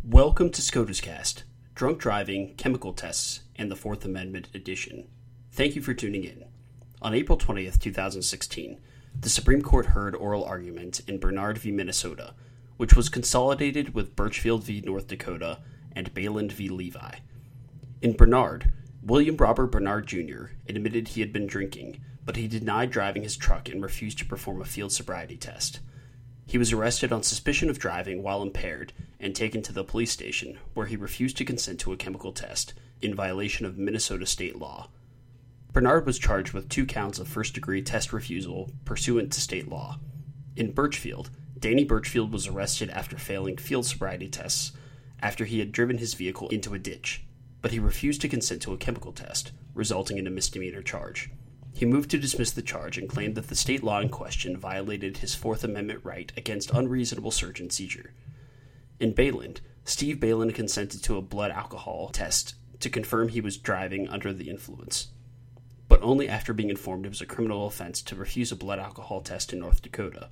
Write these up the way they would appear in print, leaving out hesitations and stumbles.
Welcome to SCOTUS Cast, Drunk Driving, Chemical Tests, and the Fourth Amendment Edition. Thank you for tuning in. On April 20th, 2016, the Supreme Court heard oral argument in Bernard v. Minnesota, which was consolidated with Birchfield v. North Dakota and Bayland v. Levi. In Bernard, William Robert Bernard Jr. admitted he had been drinking, but he denied driving his truck and refused to perform a field sobriety test. He was arrested on suspicion of driving while impaired and taken to the police station, where he refused to consent to a chemical test in violation of Minnesota state law. Bernard was charged with 2 counts of first-degree test refusal pursuant to state law. In Birchfield, Danny Birchfield was arrested after failing field sobriety tests after he had driven his vehicle into a ditch, but he refused to consent to a chemical test, resulting in a misdemeanor charge. He moved to dismiss the charge and claimed that the state law in question violated his Fourth Amendment right against unreasonable search and seizure. In Bayland, Steve Bayland consented to a blood alcohol test to confirm he was driving under the influence, but only after being informed it was a criminal offense to refuse a blood alcohol test in North Dakota.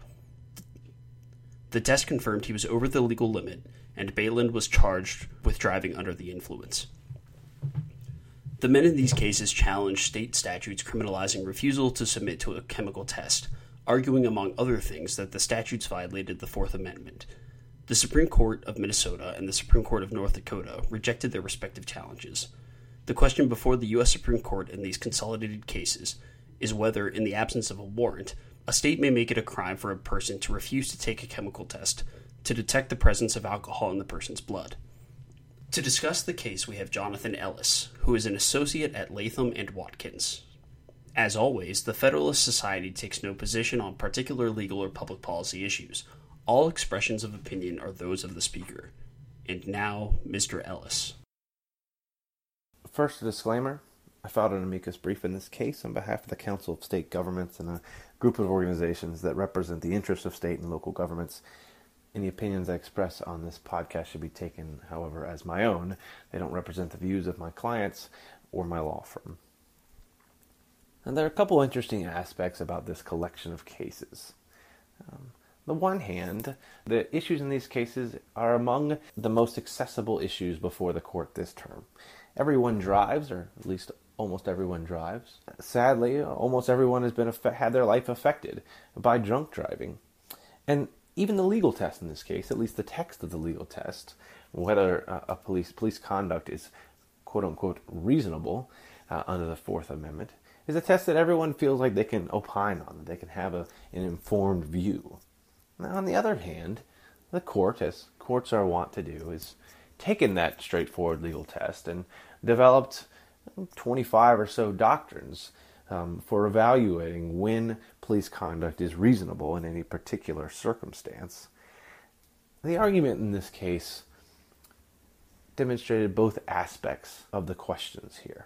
The test confirmed he was over the legal limit, and Bayland was charged with driving under the influence. The men in these cases challenged state statutes criminalizing refusal to submit to a chemical test, arguing among other things that the statutes violated the Fourth Amendment. The Supreme Court of Minnesota and the Supreme Court of North Dakota rejected their respective challenges. The question before the U.S. Supreme Court in these consolidated cases is whether, in the absence of a warrant, a state may make it a crime for a person to refuse to take a chemical test to detect the presence of alcohol in the person's blood. To discuss the case, we have Jonathan Ellis, who is an associate at Latham and Watkins. As always, the Federalist Society takes no position on particular legal or public policy issues. All expressions of opinion are those of the speaker. And now, Mr. Ellis. First, a disclaimer. I filed an amicus brief in this case on behalf of the Council of State Governments and a group of organizations that represent the interests of state and local governments. Any opinions I express on this podcast should be taken, however, as my own. They don't represent the views of my clients or my law firm. And there are a couple interesting aspects about this collection of cases. On the one hand, the issues in these cases are among the most accessible issues before the court this term. Everyone drives, or at least almost everyone drives. Sadly, almost everyone has had their life affected by drunk driving. And even the legal test in this case, at least the text of the legal test, whether a police conduct is quote-unquote reasonable under the Fourth Amendment, is a test that everyone feels like they can opine on, that they can have an informed view. Now, on the other hand, the court, as courts are wont to do, is taken that straightforward legal test and developed 25 or so doctrines for evaluating when police conduct is reasonable in any particular circumstance. The argument in this case demonstrated both aspects of the questions here.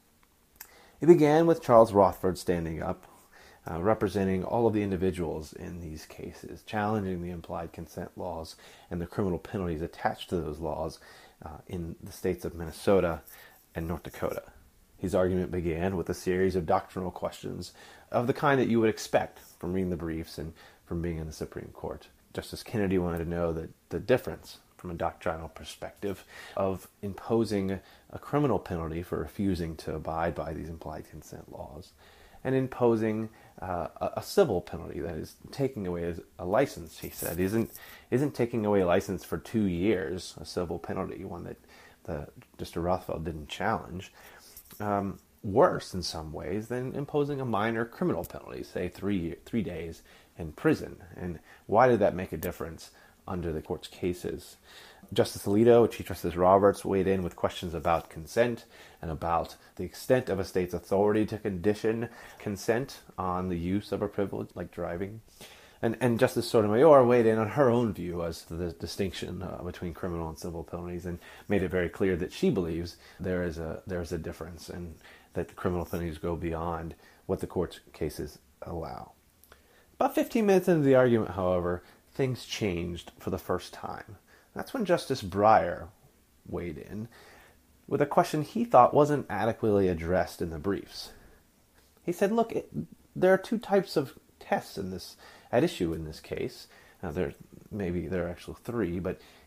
It began with Charles Rothford standing up, representing all of the individuals in these cases, challenging the implied consent laws and the criminal penalties attached to those laws in the states of Minnesota and North Dakota. His argument began with a series of doctrinal questions of the kind that you would expect from reading the briefs and from being in the Supreme Court. Justice Kennedy wanted to know the difference from a doctrinal perspective of imposing a criminal penalty for refusing to abide by these implied consent laws and imposing a civil penalty, that is taking away a license, he said. Isn't taking away a license for 2 years a civil penalty, one that Mr. Rothfeld didn't challenge, worse in some ways than imposing a minor criminal penalty, say 3 days in prison? And why did that make a difference under the court's cases? Justice Alito, Chief Justice Roberts weighed in with questions about consent and about the extent of a state's authority to condition consent on the use of a privilege like driving. And Justice Sotomayor weighed in on her own view as to the distinction between criminal and civil penalties and made it very clear that she believes there is a difference and that the criminal penalties go beyond what the court's cases allow. About 15 minutes into the argument, however, things changed for the first time. That's when Justice Breyer weighed in with a question he thought wasn't adequately addressed in the briefs. He said, look, there are 2 types of tests at issue in this case. Now, there are actually 3, but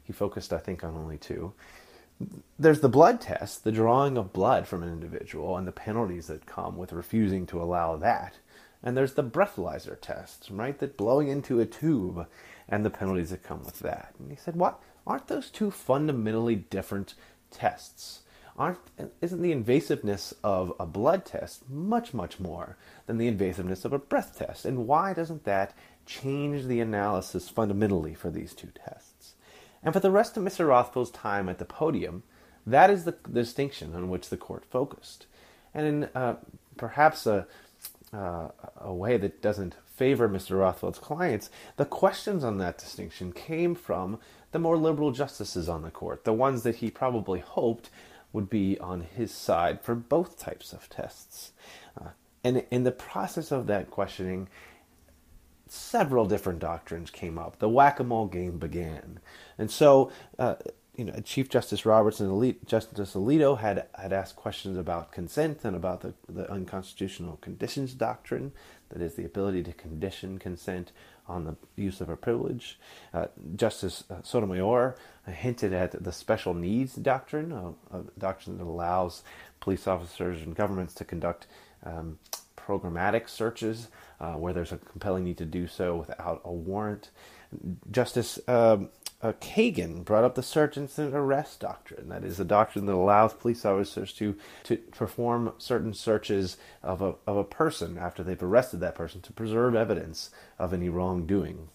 He focused, I think, on only two. There's the blood test, the drawing of blood from an individual, and the penalties that come with refusing to allow that. And there's the breathalyzer test, right? That blowing into a tube and the penalties that come with that. And he said, what? Aren't those two fundamentally different tests? Isn't the invasiveness of a blood test much, much more than the invasiveness of a breath test? And why doesn't that change the analysis fundamentally for these two tests? And for the rest of Mr. Rothfield's time at the podium, that is the distinction on which the court focused. And in perhaps a way that doesn't favor Mr. Rothfield's clients, the questions on that distinction came from the more liberal justices on the court, the ones that he probably hoped would be on his side for both types of tests. And in the process of that questioning, several different doctrines came up. The whack-a-mole game began. And so, Chief Justice Roberts and Justice Alito had asked questions about consent and about the unconstitutional conditions doctrine, that is, the ability to condition consent on the use of a privilege. Justice Sotomayor hinted at the special needs doctrine, a doctrine that allows police officers and governments to conduct programmatic searches where there's a compelling need to do so without a warrant. Justice Kagan brought up the search incident arrest doctrine. That is a doctrine that allows police officers to perform certain searches of a person after they've arrested that person to preserve evidence of any wrongdoing.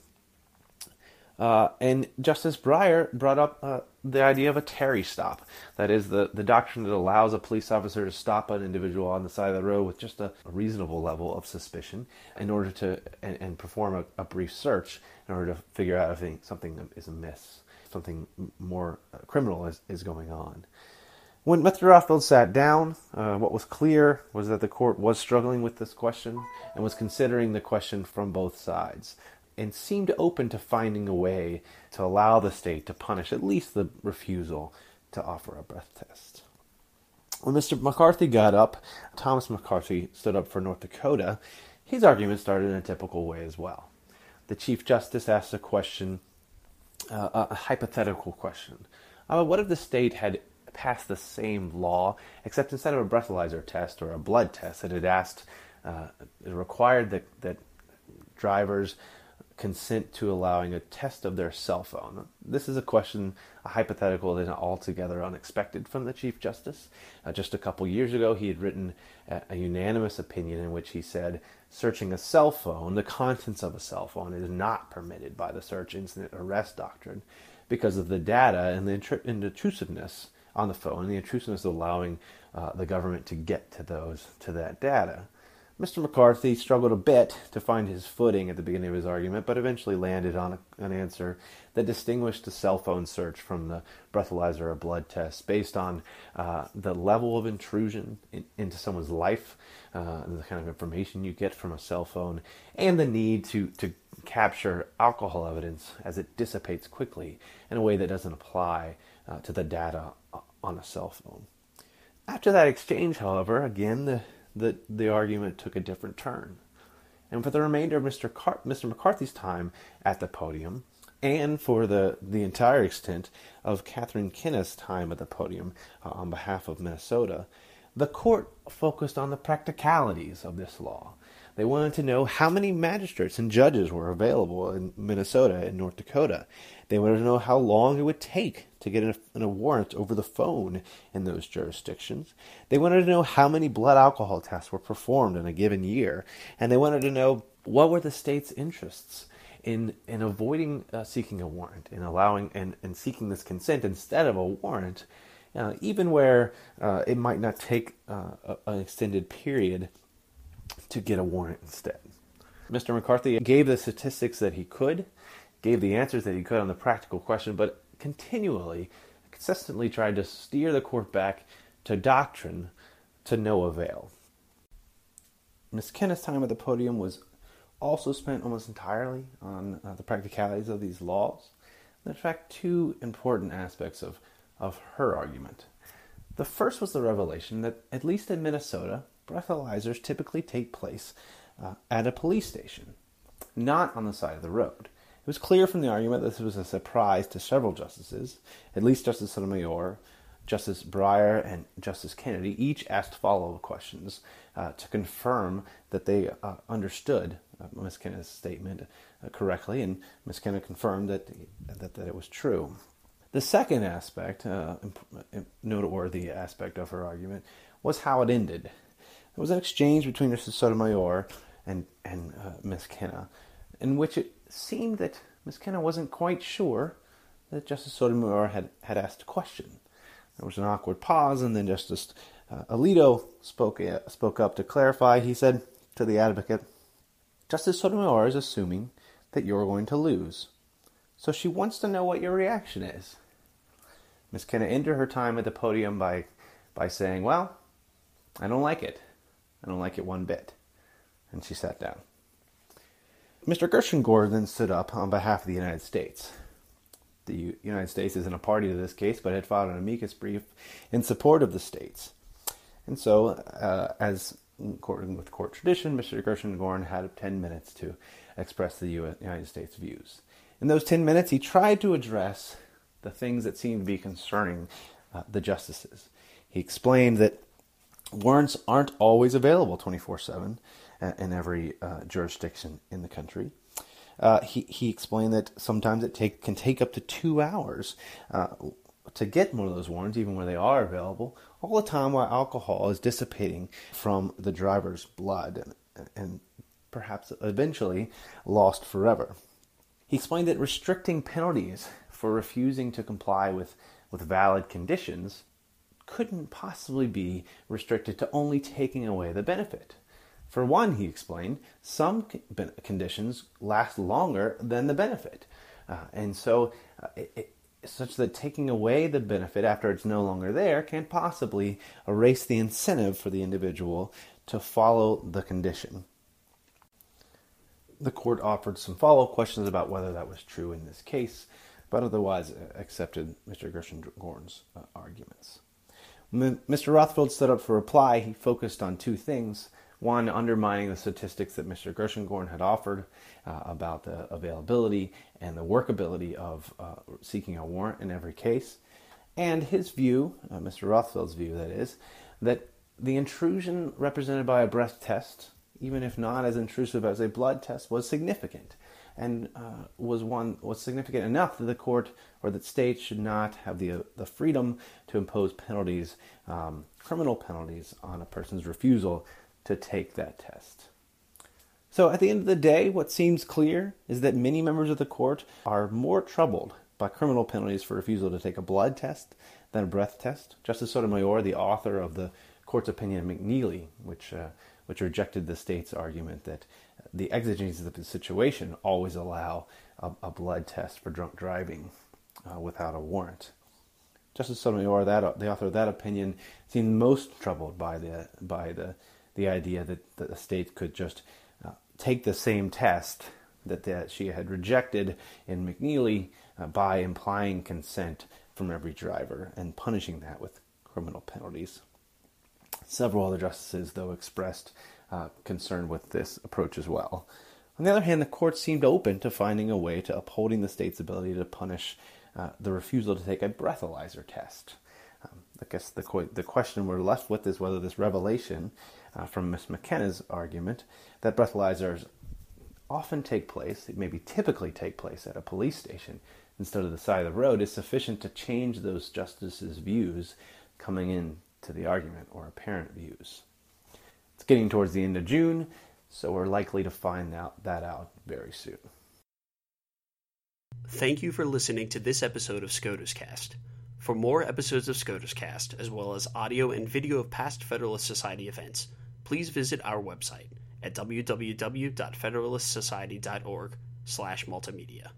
And Justice Breyer brought up the idea of a Terry stop. That is the doctrine that allows a police officer to stop an individual on the side of the road with just a reasonable level of suspicion in order to and perform a brief search in order to figure out if something is amiss, something more criminal is going on. When Mr. Rothfield sat down, what was clear was that the court was struggling with this question and was considering the question from both sides, and seemed open to finding a way to allow the state to punish at least the refusal to offer a breath test. When Mr. McCarthy got up, Thomas McCarthy stood up for North Dakota, his argument started in a typical way as well. The Chief Justice asked a question, a hypothetical question. What if the state had passed the same law, except instead of a breathalyzer test or a blood test, it required that drivers consent to allowing a test of their cell phone? This is a hypothetical that is altogether unexpected from the Chief Justice. Just a couple years ago, he had written a unanimous opinion in which he said searching a cell phone, the contents of a cell phone, is not permitted by the search incident arrest doctrine because of the data and the intrusiveness on the phone, the intrusiveness of allowing the government to get to that data. Mr. McCarthy struggled a bit to find his footing at the beginning of his argument, but eventually landed on an answer that distinguished the cell phone search from the breathalyzer or blood test based on the level of intrusion into someone's life, and the kind of information you get from a cell phone, and the need to capture alcohol evidence as it dissipates quickly in a way that doesn't apply to the data on a cell phone. After that exchange, however, again, the argument took a different turn. And for the remainder of Mr. McCarthy's time at the podium, and for the entire extent of Catherine Kinna's time at the podium on behalf of Minnesota, the court focused on the practicalities of this law. They wanted to know how many magistrates and judges were available in Minnesota and North Dakota. They wanted to know how long it would take to get a warrant over the phone in those jurisdictions. They wanted to know how many blood alcohol tests were performed in a given year. And they wanted to know what were the state's interests in avoiding seeking a warrant, in allowing and seeking this consent instead of a warrant, even where it might not take an extended period to get a warrant instead. Mr. McCarthy gave the statistics that he could, gave the answers that he could on the practical question, but consistently tried to steer the court back to doctrine to no avail. Ms. Kinna's time at the podium was also spent almost entirely on the practicalities of these laws. In fact, two important aspects of her argument. The first was the revelation that, at least in Minnesota, breathalyzers typically take place at a police station, not on the side of the road. It was clear from the argument that this was a surprise to several justices. At least Justice Sotomayor, Justice Breyer, and Justice Kennedy each asked follow-up questions to confirm that they understood Ms. Kenna's statement correctly, and Ms. Kenna confirmed that it was true. The second aspect, noteworthy aspect of her argument, was how it ended. There was an exchange between Justice Sotomayor and Ms. Kenna, in which it seemed that Ms. Kenna wasn't quite sure that Justice Sotomayor had asked a question. There was an awkward pause, and then Justice Alito spoke up to clarify. He said to the advocate, "Justice Sotomayor is assuming that you're going to lose, so she wants to know what your reaction is." Ms. Kenna ended her time at the podium by saying, "Well, I don't like it. I don't like it one bit." And she sat down. Mr. Gershengorn then stood up on behalf of the United States. The United States isn't a party to this case, but had filed an amicus brief in support of the states. And so, as according with court tradition, Mr. Gershengorn had 10 minutes to express the United States' views. In those 10 minutes, he tried to address the things that seemed to be concerning the justices. He explained that warrants aren't always available 24/7 in every jurisdiction in the country. He explained that sometimes it can take up to 2 hours to get one of those warrants, even when they are available, all the time while alcohol is dissipating from the driver's blood and perhaps eventually lost forever. He explained that restricting penalties for refusing to comply with valid conditions couldn't possibly be restricted to only taking away the benefit. For one, he explained, some conditions last longer than the benefit. And so such that taking away the benefit after it's no longer there can't possibly erase the incentive for the individual to follow the condition. The court offered some follow-up questions about whether that was true in this case, but otherwise accepted Mr. Gershengorn's arguments. When Mr. Rothfeld stood up for reply, he focused on two things. One, undermining the statistics that Mr. Gershengorn had offered about the availability and the workability of seeking a warrant in every case. And his view, Mr. Rothfeld's view that is, that the intrusion represented by a breath test, even if not as intrusive as a blood test, was significant. And was significant enough that the court or that states should not have the freedom to impose penalties, criminal penalties, on a person's refusal to take that test. So at the end of the day, what seems clear is that many members of the court are more troubled by criminal penalties for refusal to take a blood test than a breath test. Justice Sotomayor, the author of the court's opinion in McNeely, which rejected the state's argument that the exigencies of the situation always allow a blood test for drunk driving without a warrant. Justice Sotomayor, the author of that opinion, seemed most troubled by the idea that the state could just take the same test that she had rejected in McNeely by implying consent from every driver and punishing that with criminal penalties. Several other justices, though, expressed concern with this approach as well. On the other hand, the court seemed open to finding a way to upholding the state's ability to punish the refusal to take a breathalyzer test. I guess the question we're left with is whether this revelation from Ms. McKenna's argument that breathalyzers often take place, maybe typically take place at a police station instead of the side of the road, is sufficient to change those justices' views coming into the argument, or apparent views. It's getting towards the end of June, so we're likely to find that out very soon. Thank you for listening to this episode of SCOTUS Cast. For more episodes of SCOTUS Cast, as well as audio and video of past Federalist Society events, please visit our website at www.federalistsociety.org/multimedia.